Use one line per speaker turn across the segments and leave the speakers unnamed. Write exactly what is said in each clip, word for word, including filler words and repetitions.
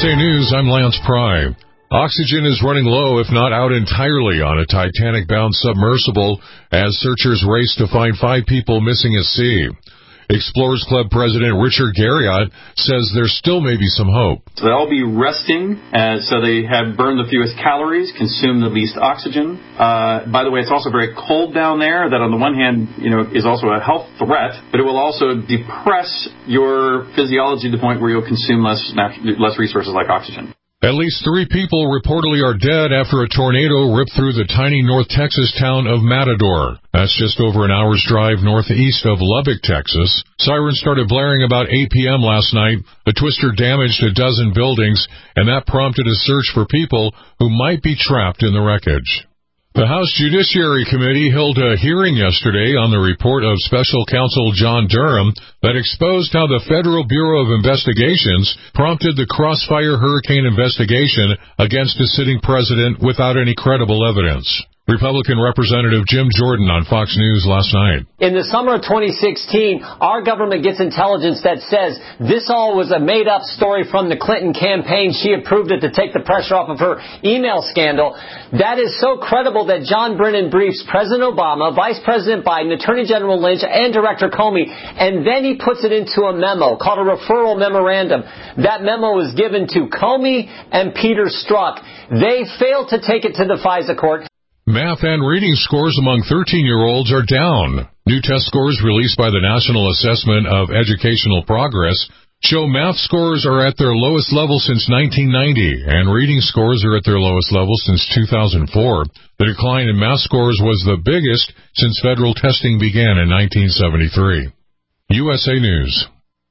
S A News, I'm Lance Pry. Oxygen is running low, if not out entirely, on a Titanic-bound submersible as searchers race to find five people missing at sea. Explorers Club President Richard Garriott says there still may be some hope.
So they'll be resting, uh, so they have burned the fewest calories, consumed the least oxygen. Uh, by the way, it's also very cold down there. That, on the one hand, you know, is also a health threat, but it will also depress your physiology to the point where you'll consume less less resources like oxygen.
At least three people reportedly are dead after a tornado ripped through the tiny North Texas town of Matador. That's just over an hour's drive northeast of Lubbock, Texas. Sirens started blaring about eight p.m. last night. The twister damaged a dozen buildings, and that prompted a search for people who might be trapped in the wreckage. The House Judiciary Committee held a hearing yesterday on the report of Special Counsel John Durham that exposed how the Federal Bureau of Investigations prompted the Crossfire Hurricane investigation against a sitting president without any credible evidence. Republican Representative Jim Jordan on Fox News last night.
In the summer of twenty sixteen, our government gets intelligence that says this all was a made-up story from the Clinton campaign. She approved it to take the pressure off of her email scandal. That is so credible that John Brennan briefs President Obama, Vice President Biden, Attorney General Lynch, and Director Comey, and then he puts it into a memo called a referral memorandum. That memo was given to Comey and Peter Strzok. They failed to take it to the FISA court.
Math and reading scores among thirteen-year-olds are down. New test scores released by the National Assessment of Educational Progress show math scores are at their lowest level since nineteen ninety, and reading scores are at their lowest level since two thousand four. The decline in math scores was the biggest since federal testing began in nineteen seventy-three. U S A News.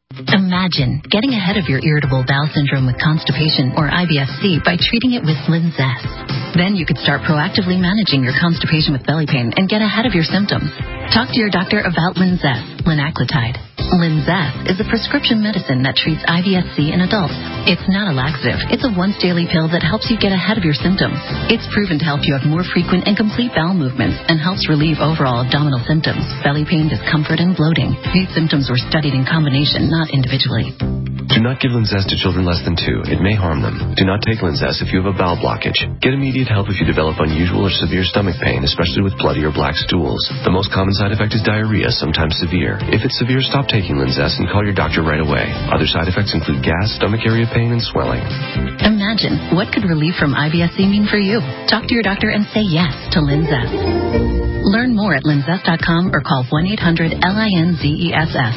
Imagine getting ahead of your irritable bowel syndrome with constipation or I B S C by treating it with Linzess. Then you could start proactively managing your constipation with belly pain and get ahead of your symptoms. Talk to your doctor about Linzess, linaclotide. Linzess is a prescription medicine that treats I B S C in adults. It's not a laxative. It's a once-daily pill that helps you get ahead of your symptoms. It's proven to help you have more frequent and complete bowel movements and helps relieve overall abdominal symptoms, belly pain, discomfort, and bloating. These symptoms were studied in combination, not individually.
Do not give Linzess to children less than two. It may harm them. Do not take Linzess if you have a bowel blockage. Get immediate help if you develop unusual or severe stomach pain, especially with bloody or black stools. The most common side effect is diarrhea, sometimes severe. If it's severe, stop taking Linzess and call your doctor right away. Other side effects include gas, stomach area pain, and swelling.
Imagine, what could relief from I B S C mean for you? Talk to your doctor and say yes to Linzess. Learn more at linzess dot com or call one eight hundred L I N Z E S S.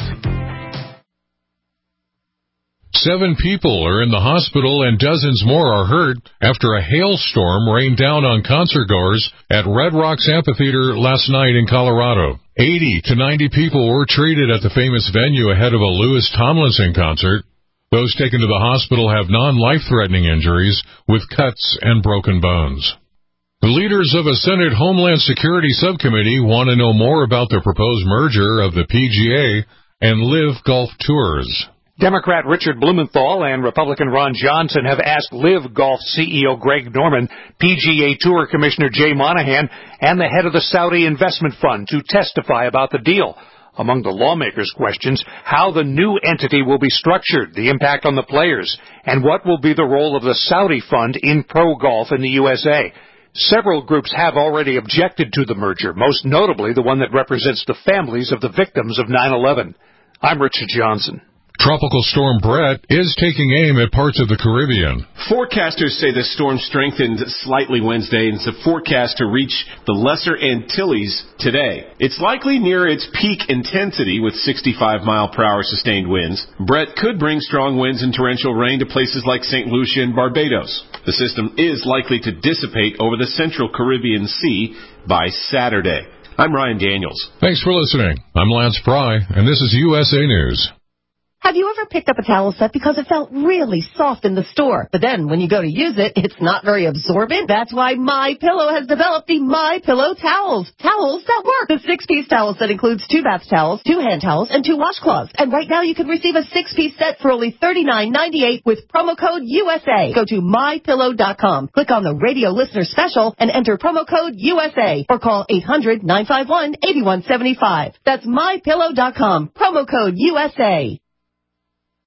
Seven people are in the hospital and dozens more are hurt after a hailstorm rained down on concertgoers at Red Rocks Amphitheater last night in Colorado. eighty to ninety people were treated at the famous venue ahead of a Louis Tomlinson concert. Those taken to the hospital have non-life-threatening injuries with cuts and broken bones. The leaders of a Senate Homeland Security Subcommittee want to know more about the proposed merger of the P G A and LIV Golf Tours.
Democrat Richard Blumenthal and Republican Ron Johnson have asked LIV Golf C E O Greg Norman, P G A Tour Commissioner Jay Monahan, and the head of the Saudi Investment Fund to testify about the deal. Among the lawmakers' questions, how the new entity will be structured, the impact on the players, and what will be the role of the Saudi fund in pro golf in the U S A. Several groups have already objected to the merger, most notably the one that represents the families of the victims of nine eleven. I'm Richard Johnson.
Tropical storm Brett is taking aim at parts of the Caribbean.
Forecasters say the storm strengthened slightly Wednesday and is forecast to reach the Lesser Antilles today. It's likely near its peak intensity with sixty-five mile per hour sustained winds. Brett could bring strong winds and torrential rain to places like Saint Lucia and Barbados. The system is likely to dissipate over the central Caribbean Sea by Saturday. I'm Ryan Daniels.
Thanks for listening. I'm Lance Pry, and this is U S A News.
Have you ever picked up a towel set because it felt really soft in the store, but then when you go to use it, it's not very absorbent? That's why MyPillow has developed the MyPillow towels. Towels that work. The six-piece towel set includes two bath towels, two hand towels, and two washcloths. And right now you can receive a six-piece set for only thirty-nine ninety-eight with promo code U S A. Go to my pillow dot com, click on the radio listener special, and enter promo code U S A, or call eight hundred nine five one eight one seven five. That's my pillow dot com, promo code U S A.